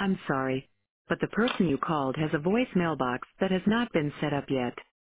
I'm sorry, but the person you called has a voicemail box that has not been set up yet.